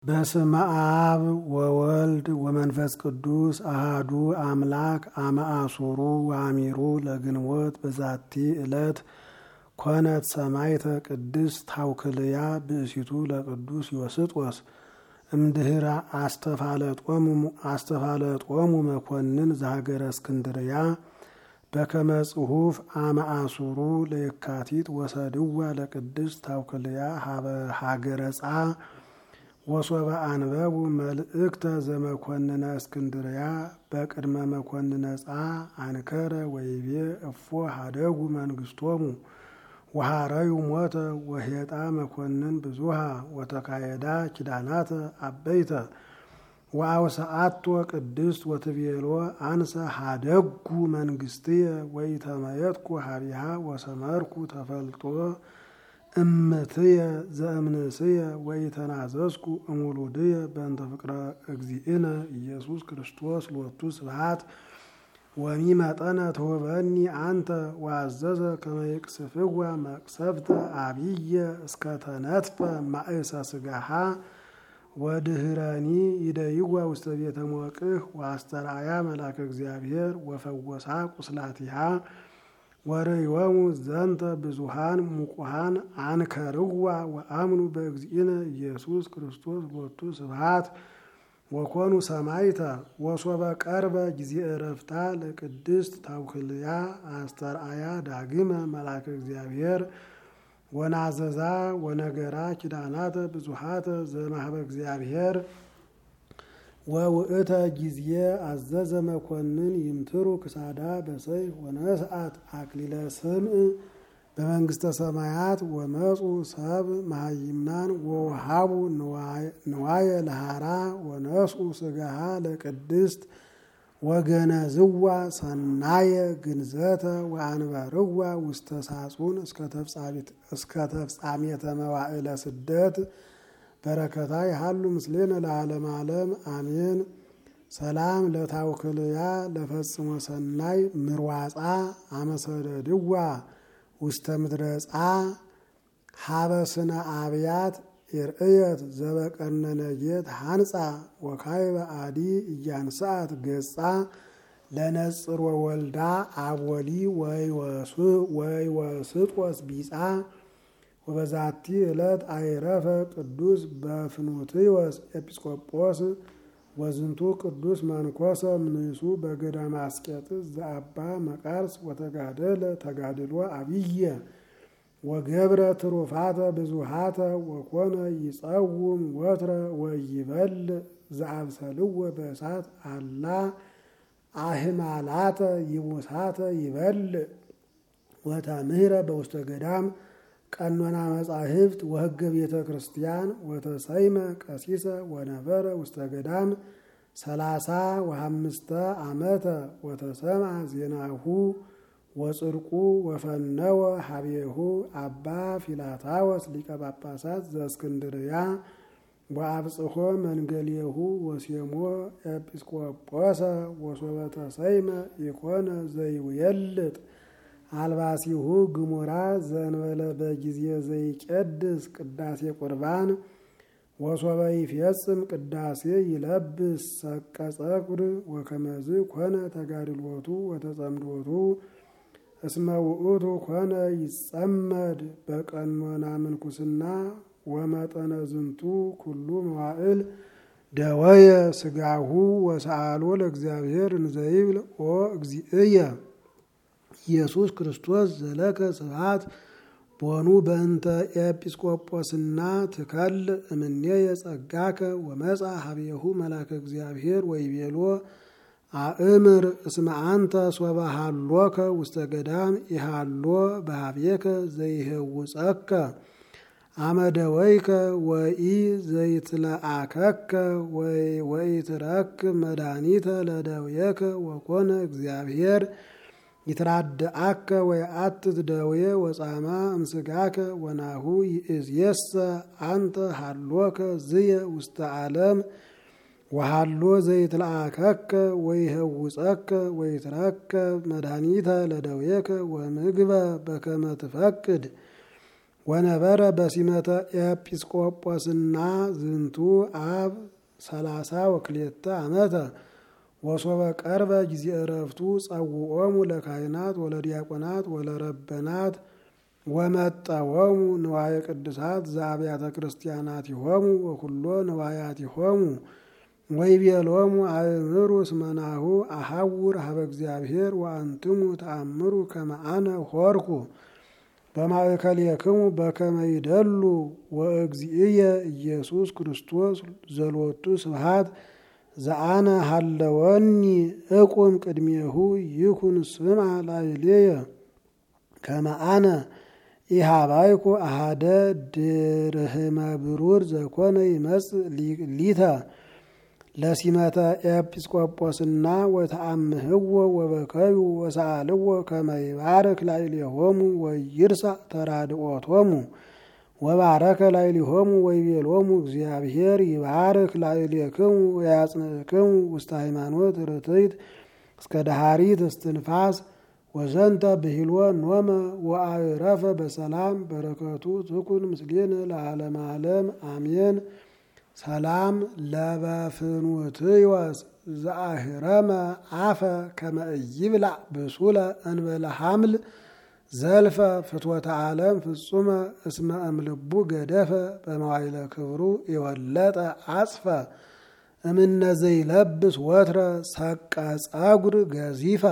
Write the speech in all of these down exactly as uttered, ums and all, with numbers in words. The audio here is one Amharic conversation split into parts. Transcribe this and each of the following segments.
በስመ አብ ወወልድ ወመንፈስ ቅዱስ አሃዱ አምላክ አመ አሱሩ ወአሚሩ ለግንቦት በዛቲ ዕለት ኮነት ሰማዕተ ቅድስት ታውክልያ ብእሲቱ ለቅዱስ ዮስጦስ እምድኅረ አስተፋለጦሙ መኮንን ዘሀገረ እስክንድርያ በከመ ጽሑፍ አመ አሱሩ ለየካቲት ወሰድዋ ለቅድስት ታውክልያ ሀገረ ጻ ወሶበ አንበቡ መልእክተ ዘመኮንነ እስክንድርያ በቅድመ መኮንነ ጻ አንከረ ወይቤ እፎ ሀደጉ መንግስቶሙ ወሃረዩ ሞተ ወሄጣ መኮንን ብዙሃ ወተካየዳ ኪዳናተ አበይተ ወአውሰአቶ ቅድስት ወትቤሎ አንሰ ሀደጉ መንግስትየ ወኢተመየጥኩ ሀቢሃ ወሰመርኩ ተፈልጦ እምትየ ዘእምንስየ ወኢተናዘዝኩ እሙሉድየ በእንተ ፍቅረ እግዚእነ ኢየሱስ ክርስቶስ ሎቱ ስብሐት ወሚመጠነ ትሁበኒ አንተ ወአዘዘ ከመ ይቅስፍዋ መቅሰፍተ አብየ እስከ ተነጥፈ ማእሰ ስጋሃ ወድህረኒ ይደይዋ ውስተ ቤተ ሞቅህ ወአስተርአያ መልአከ እግዚአብሔር ወፈወሳ ቁስላቲሃ ወርእዮሙ ዘንተ ብዙሃን ሙቁሃን አንከርዋ ወአምኑ በእግዚእነ ኢየሱስ ክርስቶስ ሎቱ ስብሐት ወኮኑ ሰማዕተ ወሶበ ቀርበ ጊዜ ዕረፍታ ለቅድስት ታውክልያ አስተርአያ ዳግመ መልአከ እግዚአብሔር ወናዘዛ ወነገራ ኪዳናተ ብዙሃተ ዘማህበ እግዚአብሔር ወውእተ ጊዜ አዘዘ መኮንን ይምትሩ ክሳዳ በሰይፍ ወነስአት አክሊለ ስምዕ በመንግስተ ሰማያት ወመፁ ሰብ መሃይምናን ወውሃቡ ንዋየ ለሃራ ወነስኡ ስጋሃ ለቅድስት ወገነዝዋ ሰናየ ግንዘተ ወአንበርዋ ውስተ ሳጹን እስከ ተፍጻሜተ መዋዕለ ስደት በረከታ ይሃሉ ምስሌነ ለዓለም ዓለም አሜን። ሰላም ለታውክልያ ለፈጽሞ ሰናይ ምርዋፃ አመሰደድዋ ውስተ ምድረፃ ሀበስነ አብያት ይርእየት ዘበቀነነጌት ሃንፃ ወካይበ አዲ እያንሳት ገጻ ለነጽር ወወልዳ አቦሊ ወይወስጦስ ቢጻ ወበዛቲ ዕለት አይረፈ ቅዱስ በፍኑትዮስ ኤጲስቆጶስ ወዝንቱ ቅዱስ መንኮሰ ምንሱ በገዳመ አስቄጥስ ዘአባ መቃርስ ወተጋደለ ተጋድሎ አብየ ወገብረ ትሩፋተ ብዙሃተ ወኮነ ይጸውም ወትረ ወይበል ዘአብሰልዎ በእሳት አላ አህማላተ ይሙሳተ ይበል ወተምህረ በውስተ ገዳም ቀኖና መጻሕፍት ወሕገ ቤተ ክርስቲያን ወተሰይመ ቀሲሰ ወነበረ ውስተ ገዳም ሰላሳ ወሐምስተ ዓመተ ወተሰምዐ ዜናሁ ወጽድቁ ወፈነወ ሀቤሁ አባ ፊላታወስ ሊቀ ጳጳሳት ዘእስክንድርያ ወአብጽሖ መንገሌሁ ወሴሞ ኤጲስቆጶሰ ወሶበ ተሰይመ ኢኮነ ዘይውየልጥ አልባሲሁ ግሙራ ዘንበለ በጊዜ ዘይቀድስ ቅዳሴ ቁርባን ወሶበ ይፈጽም ቅዳሴ ይለብስ ሰቀ ጸጉር ወከመዝ ኮነ ተጋድሎቱ ወተጸምዶቱ እስመ ውእቱ ኮነ ይጸመድ በቀኖና ምንኩስና ወመጠነ ዝንቱ ኩሉ መዋዕል ደወየ ስጋሁ ወሰአሎ ለእግዚአብሔር እንዘይብል ኦ እግዚእየ ኢየሱስ ክርስቶስ ዘለከ ስብሐት ቦኑ በእንተ ኤጲስቆጶስና ትከል እምኔየ ጸጋከ ወመጻ ሀቤሁ መልአከ እግዚአብሔር ወይቤሎ አእምር እስመ አንተ ሶበ ሃሎከ ውስተ ገዳም ኢሃሎ በሀቤከ ዘይህውፀከ አመደወይከ ወኢ ዘይትለአከከ ወኢትረክብ መድኃኒተ ለደዌከ ወኮነ እግዚአብሔር ይትራድአከ ወይአትት ደዌ ወጻማ እምስጋከ ወናሁ ይእዜሰ አንተ ሃሎከ ዝየ ውስተ ዓለም ወሃሎ ዘይትለአከከ ወይህውፀከ ወይትረከብ መድኃኒተ ለደዌከ ወምግበ በከመ ትፈቅድ ወነበረ በሲመተ ኤጲስቆጶስና ዝንቱ አብ ሰላሳ ወክልኤተ ዓመተ ወሶበ ቀርበ ጊዜ ዕረፍቱ ጸውዖሙ ለካህናት ወለዲያቆናት ወለረበናት ወመጠወሙ ንዋየ ቅድሳት ዘአብያተ ክርስቲያናቲሆሙ ወኩሎ ንዋያቲሆሙ ወይቤሎሙ አእምሩ እስመ ናሁ አሐውር ሀበ እግዚአብሔር ወአንትሙ ተአምሩ ከመ አነ ሆርኩ በማእከሌክሙ በከመ ይደሉ ወእግዚእየ ኢየሱስ ክርስቶስ ዘሎቱ ስብሐት ዘአነ ሀለወኒ እቁም ቅድሜሁ ይኩን ስምዐ ላዕሌየ ከመ አነ ኢሃባይኩ አሐደ ድርህመ ብሩር ዘኮነ ይመጽእ ሊተ ለሲመተ ኤጲስቆጶስና ወተአምህዎ ወበከዩ ወሰአልዎ ከመ ይባርክ ላዕሌሆሙ ወይርሳዕ ተራድኦቶሙ ወባረከ ላዕሌሆሙ ወይቤሎሙ እግዚአብሔር ይባርክ ላዕሌክሙ ወያጽንዕክሙ ውስተ ሃይማኖት ርትዕት እስከ ዳሃሪት እስትንፋስ ወዘንተ ብሂልዎ ኖመ ወአዕረፈ በሰላም በረከቱ ትኩን ምስሌነ ለዓለመ ዓለም አሜን። ሰላም ለበፍኑትዮስ ዘአህረመ አፈ ከመ ኢይብላዕ ብሱለ እንበለ ሐምል ዘልፈ ፍትወተ ዓለም ፍጹመ እስመ እምልቡ ገደፈ በመዋዕለ ክብሩ የወለጠ አጽፈ እምነ ዘይለብስ ወትረ ሰቀ ጸጉር ገዚፈ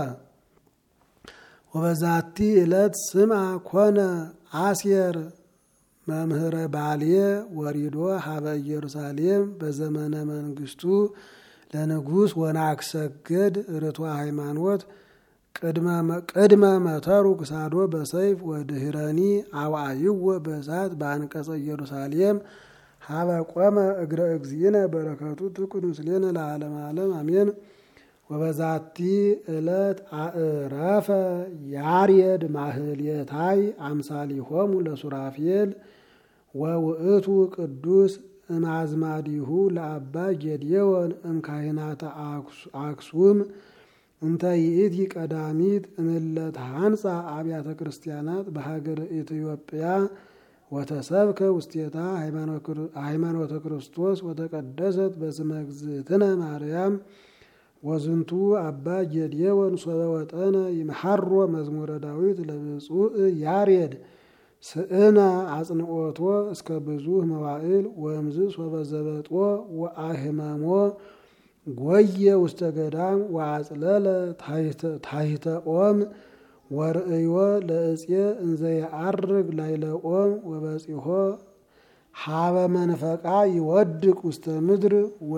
ወበዛቲ ዕለት ስምዐ ኮነ አስየር መምህረ ባልየ ወሪዶ ሀበ ኢየሩሳሌም በዘመነ መንግስቱ ለንጉሥ ወናክሰገድ ርቱዐ ሃይማኖት ቅድመ መተሩ ክሳዶ በሰይፍ ወድህረኒ አውዓይዎ በእሳት በአንቀጸ ኢየሩሳሌም ሀበ ቆመ እግረ እግዚእነ በረከቱ ትኩን ምስሌነ ለዓለመ ዓለም አሜን። ወበዛቲ ዕለት አዕረፈ ያርየድ ማህልየታይ አምሳሊሆሙ ለሱራፌል ወውእቱ ቅዱስ እምአዝማዲሁ ለአባ ጌዴዎን እምካህናተ አክሱም እንተ ይእቲ ቀዳሚት እምለት ሃንጻ አብያተ ክርስቲያናት በሀገረ ኢትዮጵያ ወተሰብከ ውስቴታ ሃይማኖተ ክርስቶስ ወተቀደሰት በስመ እግዝእትነ ማርያም ወዝንቱ አባ ጌዴዎን ሶበ ወጠነ ይምሐሮ መዝሙረ ዳዊት ለብፁዕ ያሬድ ስእነ አጽንኦቶ እስከ ብዙህ መዋዕል ወእምዝ ሶበ ዘበጦ ወአህመሞ ጎየ ውስተ ገዳም ወአጽለለ ታሕተ ኦም ወርእዮ ለእፄ እንዘ የዐርግ ላዕለ ኦም ወበጺሖ ሀበ መንፈቃ ይወድቅ ውስተ ምድር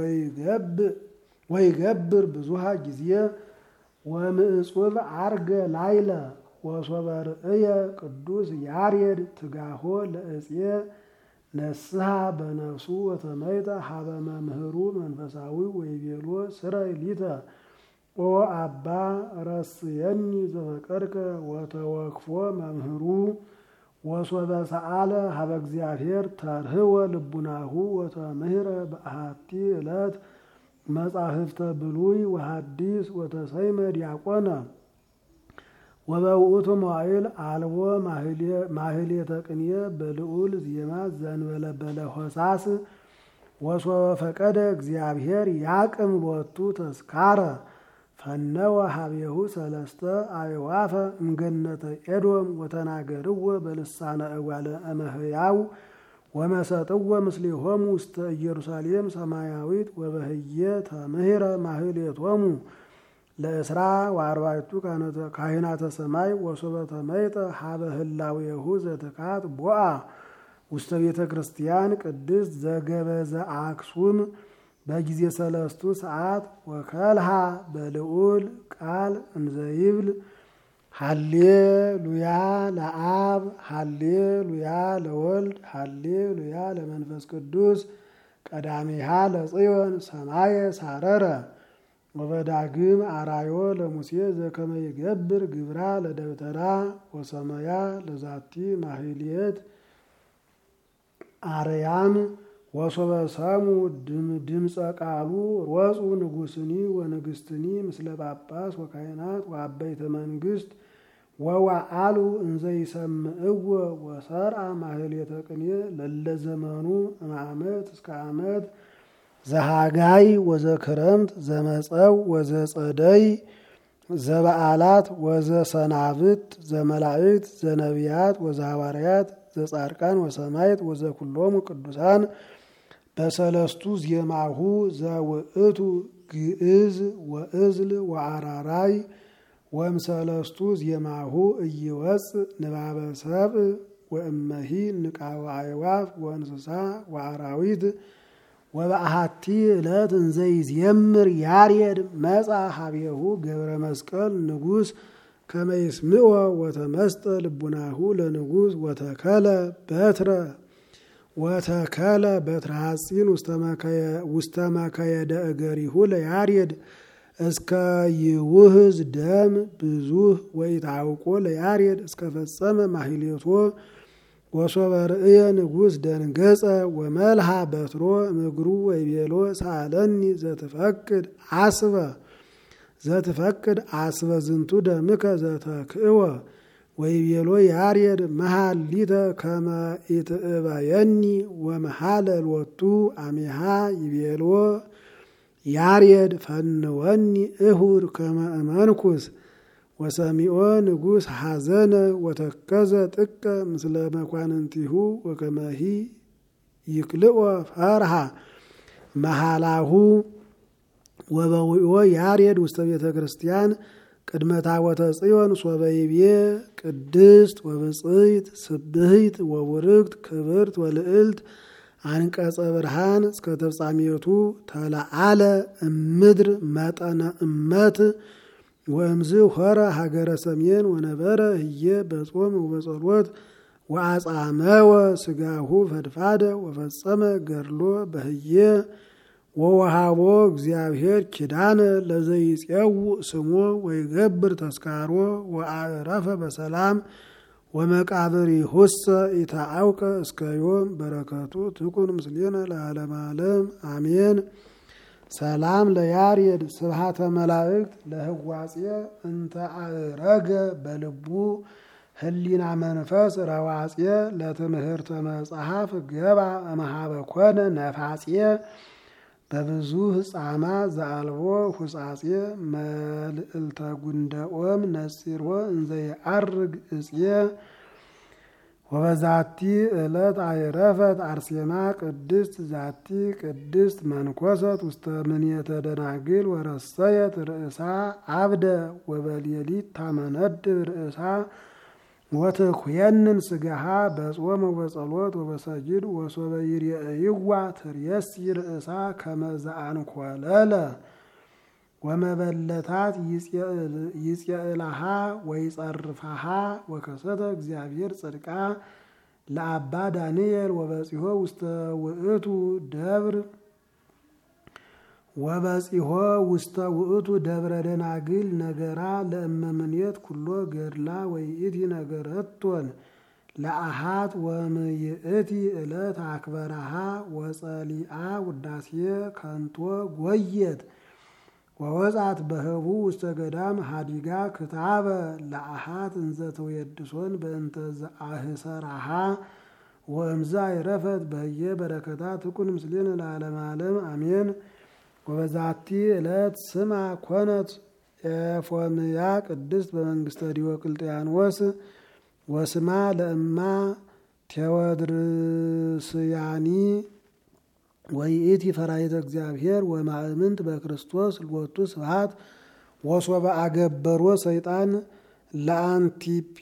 ወይገብር ብዙሃ ጊዜ ወምዕጹብ ዐርገ ላዕለ ወሶበ ርእየ ቅዱስ ያሬድ ትጋሆ ለእፄ ነስሐ በነፍሱ ወተመይጠ ሀበ መምህሩ መንፈሳዊ ወይቤሎ ስረይ ሊተ ኦ አባ ረስየኒ ዘፈቀድከ ወተወክፎ መምህሩ ወሶበ ሰአለ ሀበ እግዚአብሔር ተርህወ ልቡናሁ ወተምህረ በአሐቲ ዕለት መጻሕፍተ ብሉይ ወሐዲስ ወተሰይመ ዲያቆነ ወበውእቱ መዋዕል አልቦ ማህሌተ ቅኔ በልዑል ዜማ ዘንበለ በለሆሳስ ወሶበ ፈቀደ እግዚአብሔር ያቅም ሎቱ ተስካረ ፈነወ ሀቤሁ ሰለስተ አዕዋፈ እምገነተ ኤዶም ወተናገርዎ በልሳነ እጓለ እመሕያው ወመሰጥዎ ምስሌሆሙ ውስተ ኢየሩሳሌም ሰማያዊት ወበህየ ተምህረ ማህሌቶሙ ለእስራ ወአርባዕቱ ካህናተ ሰማይ ወሶበ ተመይጠ ሀበ ህላዌሁ ዘትካት ቦአ ውስተ ቤተ ክርስቲያን ቅድስት ዘገበዘ አክሱም በጊዜ ሰለስቱ ሰዓት ወከልሃ በልዑል ቃል እንዘይብል ሃሌሉያ ለአብ ሃሌሉያ ለወልድ ሃሌሉያ ለመንፈስ ቅዱስ ቀዳሚሃ ለጽዮን ሰማየ ሳረረ ወበዳግም አራዮ ለሙሴ ዘከመ ይገብር ግብራ ለደብተራ ወሰመያ ለዛቲ ማህሌት አርያም ወሶበ ሰሙ ድምፀ ቃሉ ሮጹ ንጉስኒ ወንግስትኒ ምስለ ጳጳስ ወካህናት ወአበይተ መንግስት ወወአሉ እንዘ ይሰምዕዎ ወሰርአ ማህሌተ ቅኔ ለለዘመኑ እምዓመት እስከ ዓመት ዘሃጋይ ወዘክረምት ዘመጸው ወዘጸደይ ዘበዓላት ወዘሰናብት ዘመላእክት ዘነቢያት ወዘሐዋርያት ዘጻድቃን ወሰማዕት ወዘኩሎሙ ቅዱሳን በሰለስቱ ዜማሁ ዘውእቱ ግዕዝ ወእዝል ወአራራይ ወምሰለስቱ ዜማሁ እይወፅእ ንባበ ሰብእ ወእመሂ ንቃወ አዕዋፍ ወእንስሳ ወአራዊት ወበአሐቲ ዕለት እንዘ ይዜምር ያሬድ መጻ ሀቤሁ ገብረ መስቀል ንጉሥ ከመ ይስምዖ ወተመስጠ ልቡናሁ ለንጉሥ ወተከለ በትረ ወተከለ በትረ ሐጺን ውስተ መከየደ እገሪሁ ለያሬድ እስከ ይውህዝ ደም ብዙህ ወኢታውቆ ለያሬድ እስከ ፈጸመ ማህሌቶ ወሶበ ርእየ ንጉሥ ደንገጸ ወመልሃ በትሮ እምግሩ ወይቤሎ ሳለኒ ዘትፈቅድ አስበ ዘትፈቅድ አስበ ዝንቱ ደምከ ዘተክእወ ወይቤሎ ያሬድ መሃሊተ ከመ ኢትእበየኒ ወመሃለ ሎቱ አሜሃ ይቤሎ ያሬድ ፈንወኒ እሁድ ከመ እመንኩስ ወሰሚዖ ንጉሥ ሐዘነ ወተከዘ ጥቀ ምስለ መኳንንቲሁ ወከመሂ ይክልኦ ፈርሃ መሃላሁ ወበዊኦ ያሬድ ውስተ ቤተ ክርስቲያን ቅድመ ታቦተ ጽዮን ሶበ ይቤ ቅድስት ወብጽይት ስብህት ወቡርክት ክብርት ወልዕልት አንቀጸ ብርሃን እስከ ተፍጻሜቱ ተለዓለ እምድር መጠነ እመት ወእምዝ ሆረ ሀገረ ሰሜን ወነበረ ህየ በጾም ወበጸሎት ወአጻመወ ስጋሁ ፈድፋደ ወፈጸመ ገድሎ በህየ ወወሃቦ እግዚአብሔር ኪዳነ ለዘይጼው ስሞ ወይገብር ተስካሮ ወአረፈ በሰላም ወመቃብር ይሁሰ ኢታአውቀ እስከ ዮም በረከቱ ትኩን ምስሌነ ለዓለመ ዓለም አሜን። ሰላም ለያሬድ ስብሐተ መላእክት ለህዋጼ እንተ አረገ በልቡ ህሊና መንፈስ ረዋጼ ለትምህርተ መጽሐፍ ገባ እምኀበ ኮነ ነፋጼ በብዙ ጻማ ዘአልቦ ሁጻጼ መልዕልተ ጉንደኦም ነጺሮ እንዘ የዐርግ እጽየ ወበዛቲ ዕለት አይረፈት አርሴማ ቅድስት ዛቲ ቅድስት መንኮሰት ውስተ ምንየተ ደናግል ወረሰየት ርእሳ አብደ ወበሌሊት ታመነድብ ርእሳ ወትኩየንን ስጋሃ በጾም ወበጸሎት ወበሰጅድ ወሶበ ይርአይዋ ትርየሲ ርእሳ ከመ ዘአንኰለለ ወመበለታት ይጽየእላሃ ወይጸርፋሃ ወከሰተ እግዚአብሔር ጽድቃ ለአባ ዳንኤል ወበጺሖ ውስተ ውእቱ ደብር ወበጺሖ ውስተ ውእቱ ደብረ ደናግል ነገራ ለእመምኔት ኩሎ ገድላ ወይእቲ ነገረቶን ለአሃት ወምይእቲ ዕለት አክበራሃ ወጸሊአ ውዳሴ ከንቶ ጎየት ወወጻት በህቡ ውስተ ገዳም ሀዲጋ ክታበ ለአሃት እንዘ ተወየድሶን በእንተ ዘአህሰራሃ ወእምዛ ይረፈት በየ በረከታ ትኩን ምስሌን ለዓለመ ዓለም አሜን። ወበዛቲ ዕለት ስማ ኮነት ኤፎምያ ቅድስት በመንግስተ ዲዮቅልጥያኖስ ወስማ ለእማ ቴዎድርስያኒ ወይእቲ ፈራይተ እግዚአብሔር ወማእምንት በክርስቶስ ሎቱ ስብሐት ወሶበ አገበሮ ሰይጣን ለአንቲጲ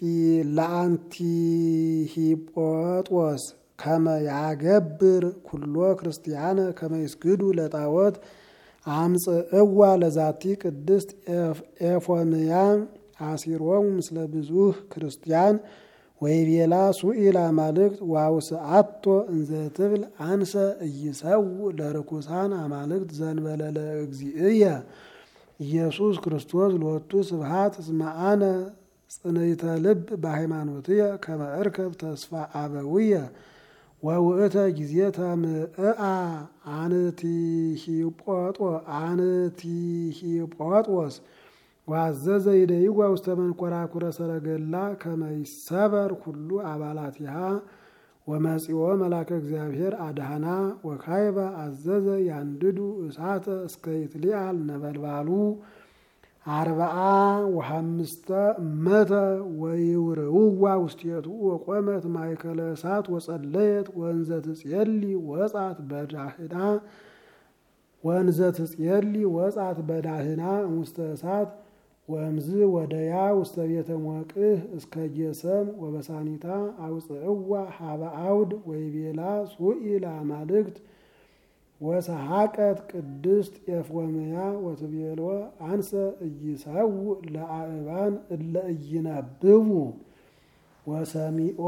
ለአንቲሂጶጦስ ከመ ያገብር ኩሎ ክርስቲያነ ከመ ይስግዱ ለጣዖት አምጽእዋ ለዛቲ ቅድስት ኤፎምያ አሲሮም ምስለ ብዙህ ክርስቲያን ወይቤላ ሱኢላ አማልክት ዋውስአቶ እንዘ ትብል አንሰ እይሰው ለርኩሳን አማልክት ዘንበለ ለእግዚእየ ኢየሱስ ክርስቶስ ሎቱ ስብሐት እስመ አነ ጽንዕተ ልብ በሃይማኖትየ ከመ እርከብ ተስፋ አበውየ ወውእተ ጊዜ ተምዕአ አንቲሂጶጦ አንቲሂጶጦስ ወአዘዘ ይደይዋ ውስተ መንኰራኵረ ሰረገላ ከመ ይሰበር ኩሉ አባላቲሃ ወመጺኦ መላከ እግዚአብሔር አድኃና ወካይበ አዘዘ ያንድዱ እሳተ እስከ ይትሊአል ነበልባሉ አርብዓ ወሐምስተ እመተ ወይውርውዋ ውስቴቱ ወቆመት ማእከለ እሳት ወጸለየት ወንዘ ትጼሊ ወጻት በዳህና ወንዘ ትጼሊ ወጻት በዳህና ውስተ እሳት ወእምዝ ወደያ ውስተ ቤተ ሞቅህ እስከ ጌሰም ወበሳኒታ አውፅዕዋ ሀበ አውድ ወይቤላ ሱኢ ለአማልክት ወሰሐቀት ቅድስት ኤፍወምያ ወትቤሎ አንሰ ኢይሰው ለአእባን እለ ኢይነብቡ ወሰሚኦ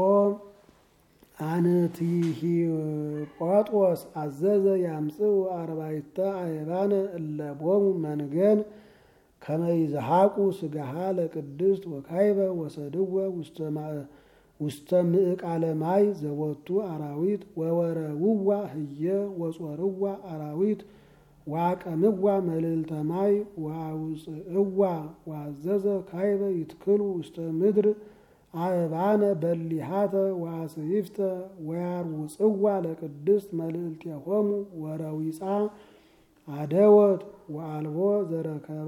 አንቲሂጶጦስ አዘዘ ያምጽኡ አርባዕተ አእባነ እለ ቦሙ መንገን ከመ ይዝሐቁ ስጋሃ ለቅድስት ወካይበ ወሰድወ ውስተ ምዕቃለ ማይ ዘቦቱ አራዊት ወወረውዋ ህየ ወጾርዋ አራዊት ዋቀምዋ መልዕልተ ማይ ወአውፅዕዋ ወአዘዘ ካይበ ይትክሉ ውስተ ምድር አእባነ በሊሃተ ወአስይፍተ ወያርውፅዋ ለቅድስት መልዕልቴሆሙ ወረዊፃ አደወት ወአልቦ ዘረከባ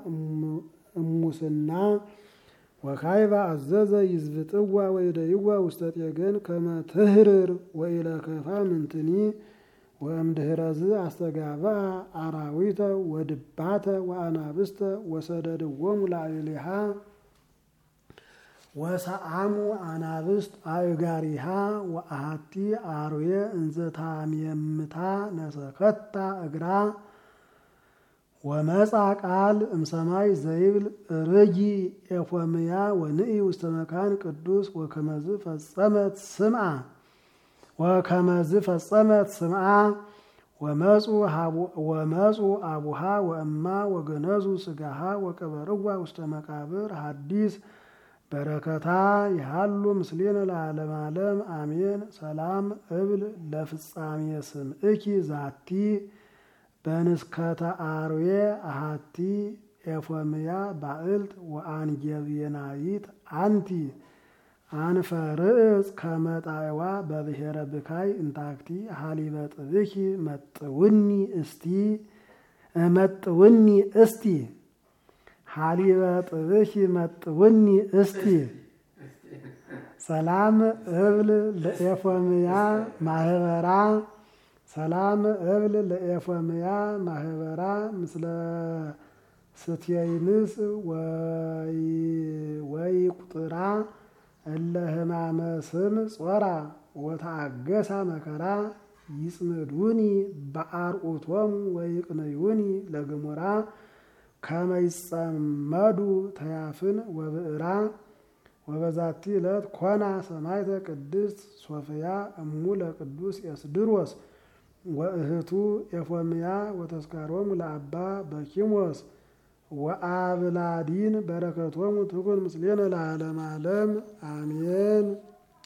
እሙስና ወካይበ አዘዘ ይዝብጥዋ ወይደይዋ ውስተ ጤገን ከመ ትህርር ወኢለከፋ ምንትኒ ወእምድኅረዝ አስተጋብአ አራዊተ ወድባተ ወአናብስተ ወሰደድዎሙ ላዕሌሃ ወሰአሙ አናብስት አእጋሪሃ ወአሐቲ አርዌ እንዘ ታሜምታ ነሰከታ እግራ ወመጻ ቃል እምሰማይ ዘይብል ርጊ ኤፎምያ ወንኢ ውስተ መካን ቅዱስ ወከመዝ ፈጸመት ስምዓ ወከመዝ ፈጸመት ስምዓ ወመጹ አቡሃ ወእማ ወገነዙ ስጋሃ ወቀበርዋ ውስተ መቃብር ሐዲስ በረከታ ይሃሉ ምስሌነ ለዓለመ ዓለም አሜን። ሰላም እብል ለፍጻሜ ስምዕኪ ዛቲ በንስከተ አርዌ አሐቲ ኤፎምያ ባዕልት ወአንጌብየናይት አንቲ አንፈርዕጽ ከመጣዕዋ በብሔረ ብካይ እንታክቲ ሀሊበ ጥብኪ መጥውኒ እስቲ መጥውኒ እስቲ ሀሊበ ጥብኪ መጥውኒ እስቲ። ሰላም እብል ለኤፎምያ ማህበራ ሰላም እብል ለኤፎምያ ማህበራ ምስለ ስትየይንስ ወይ ቁጥራ እለ ህማመ ስም ጾራ ወታገሳ መከራ ይጽምዱኒ በአርዑቶሙ ወይቅነዩኒ ለግሙራ ከመ ይጸመዱ ተያፍን ወብዕራ ወበዛቲ ዕለት ኮና ሰማዕተ ቅድስት ሶፍያ እሙ ለቅዱስ ኤስድሮስ ወእህቱ ኤፎምያ ወተስካሮሙ ለአባ በኪሞስ ወአብላዲን በረከቶሙ ትኩን ምስሌነ ለዓለመ ዓለም አሜን።